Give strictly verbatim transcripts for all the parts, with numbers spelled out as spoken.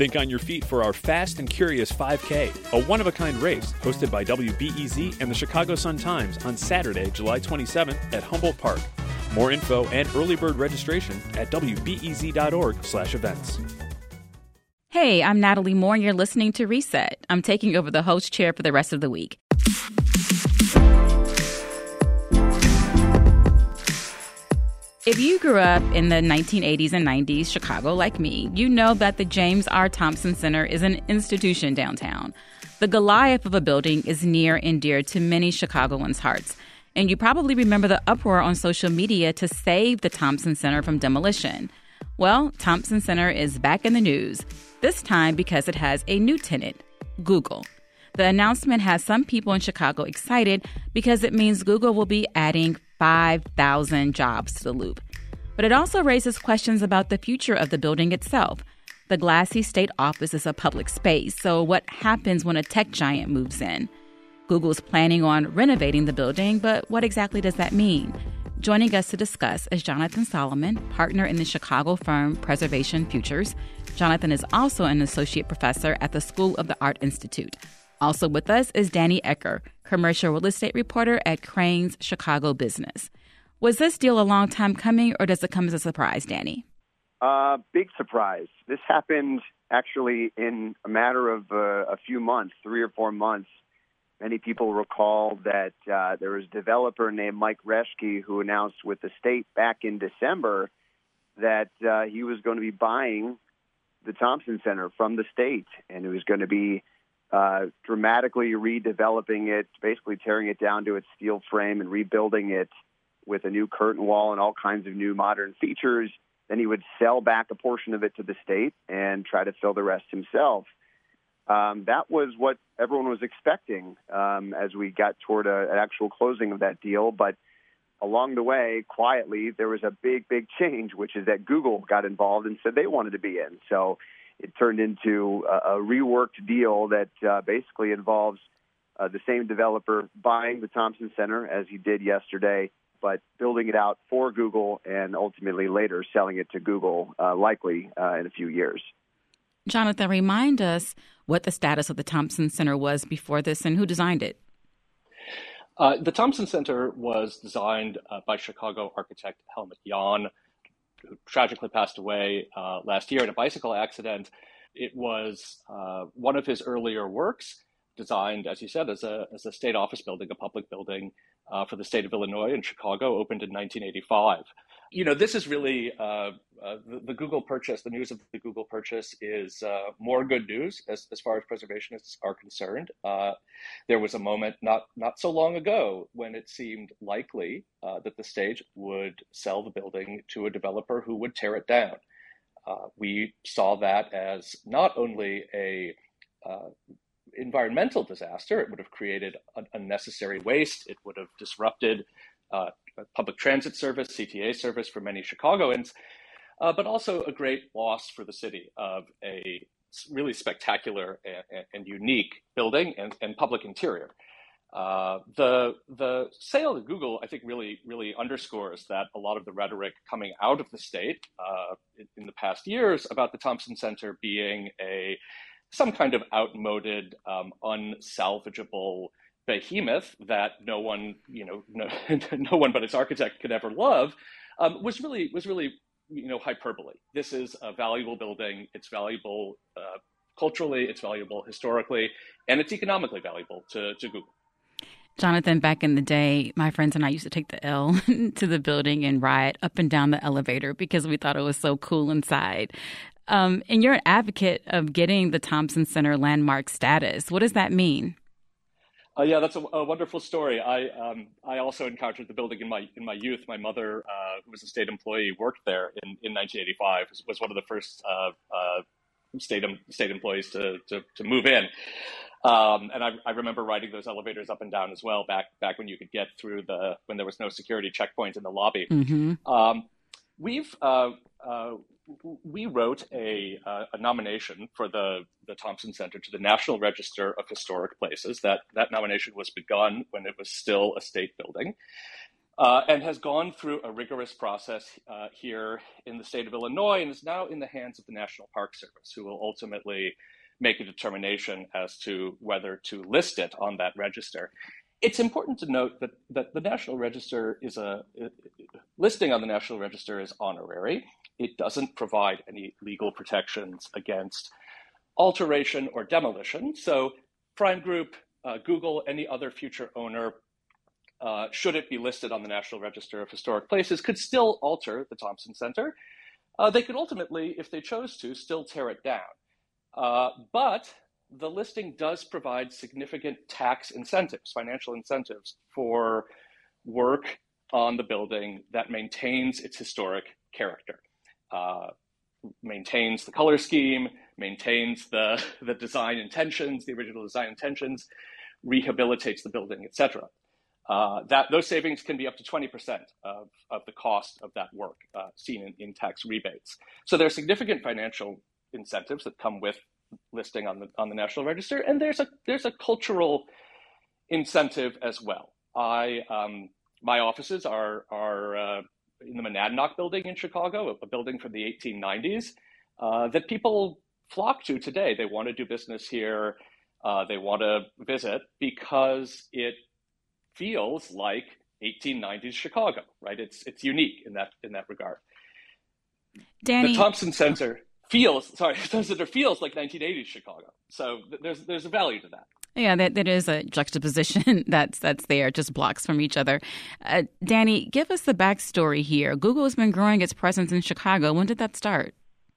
Think on your feet for our Fast and Curious five K, a one-of-a-kind race hosted by W B E Z and the Chicago Sun-Times on Saturday, July twenty-seventh at Humboldt Park. More info and early bird registration at W B E Z dot org slash events. Hey, I'm Natalie Moore, and you're listening to Reset. I'm taking over the host chair for the rest of the week. If you grew up in the nineteen eighties and nineties Chicago like me, you know that the James R. Thompson Center is an institution downtown. The Goliath of a building is near and dear to many Chicagoans' hearts. And you probably remember the uproar on social media to save the Thompson Center from demolition. Well, Thompson Center is back in the news, this time because it has a new tenant, Google. The announcement has some people in Chicago excited because it means Google will be adding five thousand jobs to the Loop. But it also raises questions about the future of the building itself. The glassy state office is a public space, so what happens when a tech giant moves in? Google's planning on renovating the building, but what exactly does that mean? Joining us to discuss is Jonathan Solomon, partner in the Chicago firm Preservation Futures. Jonathan is also an associate professor at the School of the Art Institute. Also with us is Danny Ecker, commercial real estate reporter at Crain's Chicago Business. Was this deal a long time coming, or does it come as a surprise, Danny? Uh, big surprise. This happened actually in a matter of uh, a few months, three or four months. Many people recall that uh, there was a developer named Mike Reschke who announced with the state back in December that uh, he was going to be buying the Thompson Center from the state, and it was going to be uh, dramatically redeveloping it, basically tearing it down to its steel frame and rebuilding it with a new curtain wall and all kinds of new modern features. Then he would sell back a portion of it to the state and try to fill the rest himself. Um, that was what everyone was expecting um, as we got toward a, an actual closing of that deal. But along the way, quietly, there was a big, big change, which is that Google got involved and said they wanted to be in. So it turned into a, a reworked deal that uh, basically involves uh, the same developer buying the Thompson Center as he did yesterday, but building it out for Google and ultimately later selling it to Google, uh, likely uh, in a few years. Jonathan, remind us what the status of the Thompson Center was before this and who designed it. Uh, the Thompson Center was designed uh, by Chicago architect Helmut Jahn, who tragically passed away uh, last year in a bicycle accident. It was uh, one of his earlier works, designed, as you said, as a as a state office building, a public building uh, for the state of Illinois in Chicago, opened in nineteen eighty-five. You know, this is really uh, uh, the, the Google purchase. The news of the Google purchase is uh, more good news as, as far as preservationists are concerned. Uh, there was a moment not not so long ago when it seemed likely uh, that the state would sell the building to a developer who would tear it down. Uh, we saw that as not only a uh, environmental disaster. It would have created unnecessary waste. It would have disrupted uh, public transit service, C T A service for many Chicagoans, uh, but also a great loss for the city of a really spectacular and, and unique building and, and public interior. Uh, the the sale to Google, I think, really really underscores that a lot of the rhetoric coming out of the state uh, in, in the past years about the Thompson Center being a some kind of outmoded, um, unsalvageable behemoth that no one, you know, no, no one but its architect could ever love, um, was really was really, you know, hyperbole. This is a valuable building. It's valuable uh, culturally. It's valuable historically, and it's economically valuable to, to Google. Jonathan, back in the day, my friends and I used to take the L to the building and ride up and down the elevator because we thought it was so cool inside. Um, and you're an advocate of getting the Thompson Center landmark status. What does that mean? Uh, yeah, that's a, a wonderful story. I um, I also encountered the building in my in my youth. My mother, uh, who was a state employee, worked there in, in nineteen eighty-five. Was, was one of the first uh, uh, state state employees to to, to move in. Um, and I, I remember riding those elevators up and down as well. Back back when you could get through the when there was no security checkpoint in the lobby. Mm-hmm. Um, we've uh, uh, we wrote a, uh, a nomination for the, the Thompson Center to the National Register of Historic Places. That that nomination was begun when it was still a state building. uh, and has gone through a rigorous process uh, here in the state of Illinois and is now in the hands of the National Park Service, who will ultimately make a determination as to whether to list it on that register. It's important to note that, that the National Register is a, listing on the National Register is honorary. It doesn't provide any legal protections against alteration or demolition. So Prime Group, uh, Google, any other future owner, uh, should it be listed on the National Register of Historic Places, could still alter the Thompson Center. Uh, they could ultimately, if they chose to, still tear it down. Uh, but the listing does provide significant tax incentives, financial incentives for work on the building that maintains its historic character, uh, maintains the color scheme, maintains the, the design intentions, the original design intentions, rehabilitates the building, et cetera. Uh, that those savings can be up to twenty percent of, of the cost of that work, uh, seen in, in tax rebates. So there are significant financial incentives that come with listing on the on the National Register, and there's a there's a cultural incentive as well. I um, my offices are are uh, in the Monadnock building in Chicago, a building from the eighteen nineties uh, that people flock to today. They want to do business here, uh, they want to visit because it feels like eighteen nineties Chicago, right? It's it's unique in that in that regard. Danny, the Thompson Center feels sorry, the Center feels like nineteen eighties Chicago. So th- there's there's a value to that. Yeah, that, that is a juxtaposition that's that's there, just blocks from each other. Uh, Danny, give us the backstory here. Google has been growing its presence in Chicago. When did that start?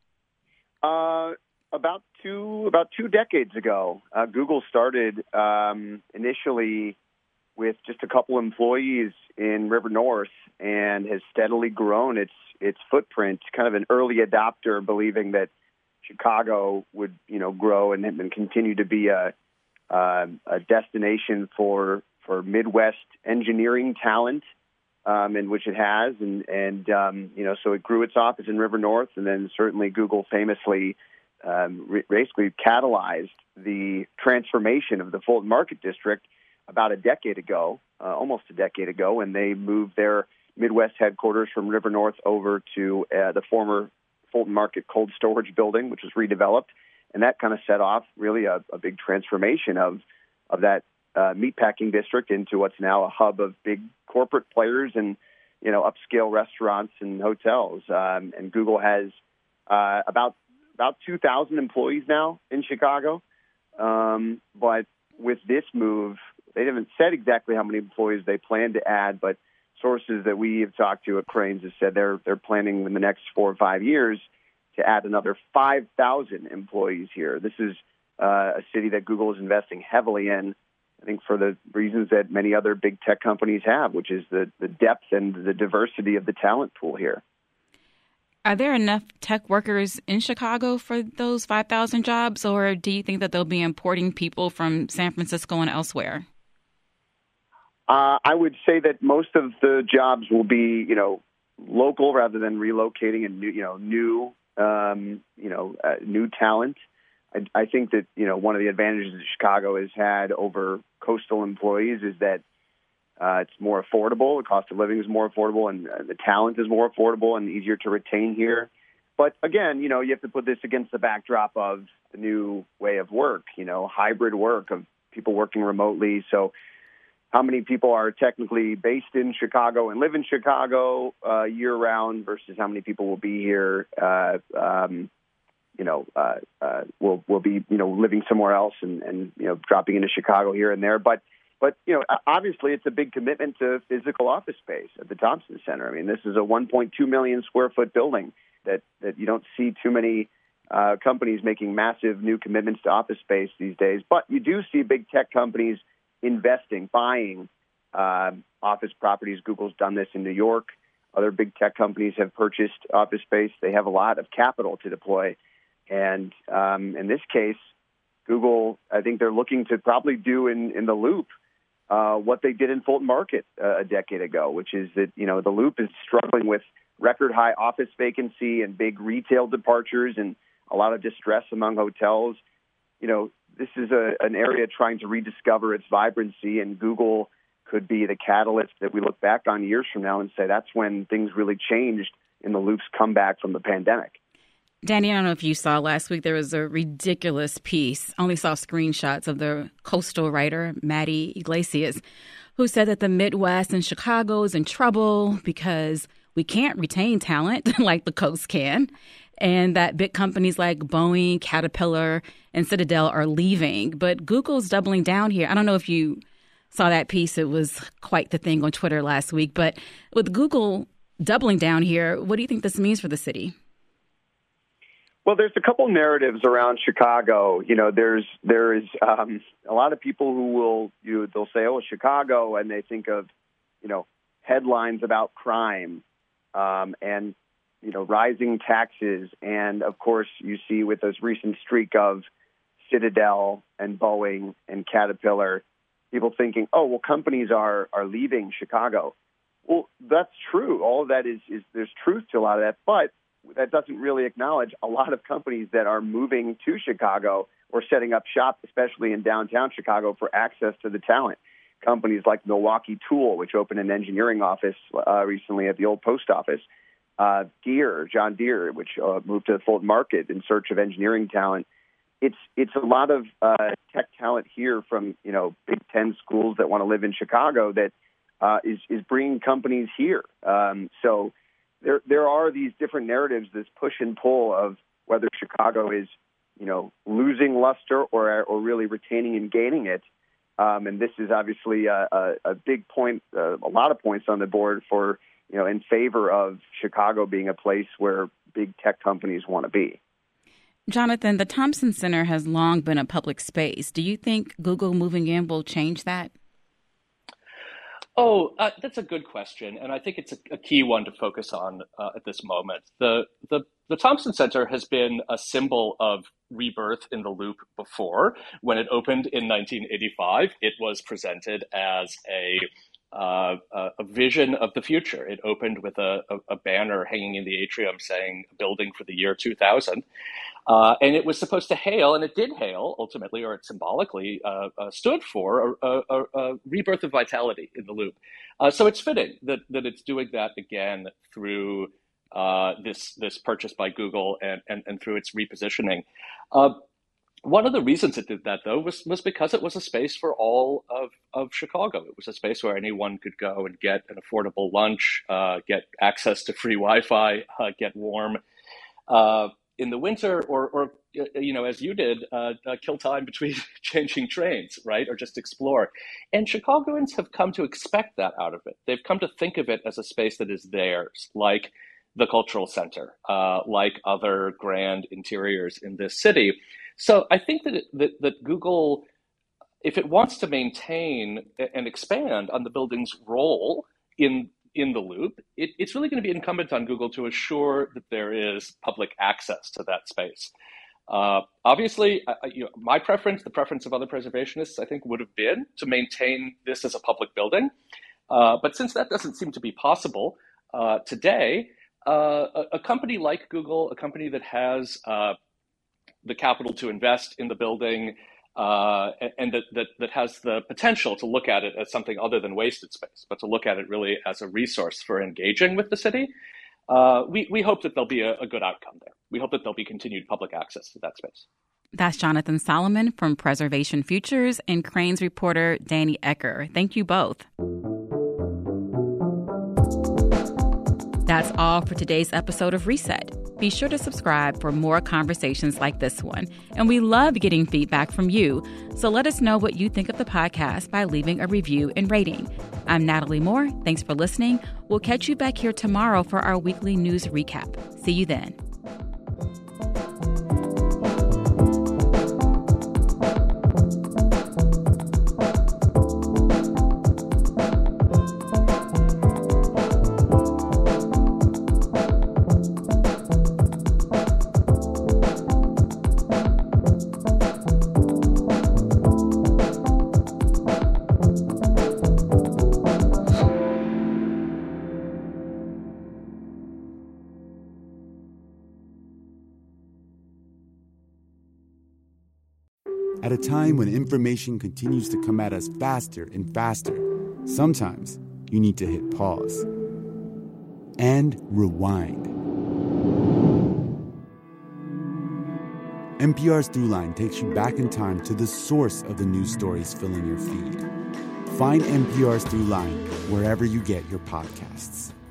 Uh, about two about two decades ago. Uh, Google started um, initially with just a couple employees in River North and has steadily grown its its footprint, kind of an early adopter, believing that Chicago would, you know, grow and, and continue to be a, uh, a destination for for Midwest engineering talent, um, in which it has, and and um, you know, so it grew its office in River North, and then certainly Google famously um, re- basically catalyzed the transformation of the Fulton Market District about a decade ago, uh, almost a decade ago, when they moved their Midwest headquarters from River North over to uh, the former Fulton Market Cold Storage Building, which was redeveloped. And that kind of set off really a, a big transformation of of that uh, meatpacking district into what's now a hub of big corporate players and, you know, upscale restaurants and hotels. Um, and Google has uh, about about two thousand employees now in Chicago. Um, but with this move, they haven't said exactly how many employees they plan to add, but sources that we have talked to at Crain's have said they're they're planning in the next four or five years to add another five thousand employees here. This is uh, a city that Google is investing heavily in, I think, for the reasons that many other big tech companies have, which is the, the depth and the diversity of the talent pool here. Are there enough tech workers in Chicago for those five thousand jobs, or do you think that they'll be importing people from San Francisco and elsewhere? Uh, I would say that most of the jobs will be, you know, local rather than relocating and new, you know, new, um, you know, uh, new talent. I, I think that, you know, one of the advantages that Chicago has had over coastal employees is that uh, it's more affordable. The cost of living is more affordable, and uh, the talent is more affordable and easier to retain here. But again, you know, you have to put this against the backdrop of the new way of work, you know, hybrid work of people working remotely. So how many people are technically based in Chicago and live in Chicago uh, year-round versus how many people will be here, uh, um, you know, uh, uh, will will be, you know, living somewhere else and, and, you know, dropping into Chicago here and there. But, but you know, obviously it's a big commitment to physical office space at the Thompson Center. I mean, this is a one point two million square foot building that, that you don't see too many uh, companies making massive new commitments to office space these days. But you do see big tech companies investing, buying uh, office properties. Google's done this in New York. Other big tech companies have purchased office space. They have a lot of capital to deploy. And um, in this case, Google, I think they're looking to probably do in, in the Loop uh, what they did in Fulton Market uh, a decade ago, which is that, you know, the Loop is struggling with record high office vacancy and big retail departures and a lot of distress among hotels. You know, this is a, an area trying to rediscover its vibrancy, and Google could be the catalyst that we look back on years from now and say that's when things really changed in the Loop's comeback from the pandemic. Danny, I don't know if you saw last week, there was a ridiculous piece. I only saw screenshots of the coastal writer, Maddie Iglesias, who said that the Midwest and Chicago is in trouble because we can't retain talent like the coast can, and that big companies like Boeing, Caterpillar, and Citadel are leaving. But Google's doubling down here. I don't know if you saw that piece. It was quite the thing on Twitter last week. But with Google doubling down here, what do you think this means for the city? Well, there's a couple narratives around Chicago. You know, there's there is um, a lot of people who will you know, they'll say, "Oh, Chicago," and they think of you know headlines about crime um, and you know rising taxes, and of course you see with this recent streak of Citadel and Boeing and Caterpillar, people thinking, "Oh, well, companies are are leaving Chicago." Well, that's true. All of that is is there's truth to a lot of that, but that doesn't really acknowledge a lot of companies that are moving to Chicago or setting up shop, especially in downtown Chicago, for access to the talent. Companies like Milwaukee Tool, which opened an engineering office uh, recently at the old post office. Uh, Deere, John Deere, which uh, moved to the Fulton Market in search of engineering talent. It's it's a lot of uh, tech talent here from you know Big Ten schools that want to live in Chicago that uh, is is bringing companies here. Um, so. There, there are these different narratives, this push and pull of whether Chicago is, you know, losing luster or or really retaining and gaining it. Um, and this is obviously a, a, a big point, uh, a lot of points on the board for, you know, in favor of Chicago being a place where big tech companies want to be. Jonathan, the Thompson Center has long been a public space. Do you think Google moving in will change that? Oh, uh, that's a good question, and I think it's a, a key one to focus on uh, at this moment. The, the the Thompson Center has been a symbol of rebirth in the Loop before. When it opened in nineteen eighty-five, it was presented as a uh, a vision of the future. It opened with a, a, a banner hanging in the atrium saying "Building for the Year two thousand." Uh, and it was supposed to hail, and it did hail ultimately, or it symbolically uh, uh, stood for a, a, a rebirth of vitality in the Loop. Uh, so it's fitting that, that it's doing that again through uh, this this purchase by Google and, and, and through its repositioning. Uh, one of the reasons it did that, though, was, was because it was a space for all of, of Chicago. It was a space where anyone could go and get an affordable lunch, uh, get access to free Wi-Fi, uh, get warm Uh, in the winter, or, or you know, as you did, uh, uh, kill time between changing trains, right, or just explore. And Chicagoans have come to expect that out of it. They've come to think of it as a space that is theirs, like the cultural center, uh, like other grand interiors in this city. So I think that, it, that that Google, if it wants to maintain and expand on the building's role in in the Loop, it, it's really going to be incumbent on Google to assure that there is public access to that space. Uh, obviously, I, you know, my preference, the preference of other preservationists, I think, would have been to maintain this as a public building. Uh, but since that doesn't seem to be possible uh, today, uh, a, a company like Google, a company that has uh, the capital to invest in the building, Uh, and that, that that has the potential to look at it as something other than wasted space, but to look at it really as a resource for engaging with the city. Uh, we, we hope that there'll be a, a good outcome there. We hope that there'll be continued public access to that space. That's Jonathan Solomon from Preservation Futures and Crain's reporter Danny Ecker. Thank you both. That's all for today's episode of Reset. Be sure to subscribe for more conversations like this one. And we love getting feedback from you. So let us know what you think of the podcast by leaving a review and rating. I'm Natalie Moore. Thanks for listening. We'll catch you back here tomorrow for our weekly news recap. See you then. At a time when information continues to come at us faster and faster, Sometimes you need to hit pause and rewind. N P R's Throughline takes you back in time to the source of the news stories filling your feed. Find N P R's Throughline wherever you get your podcasts.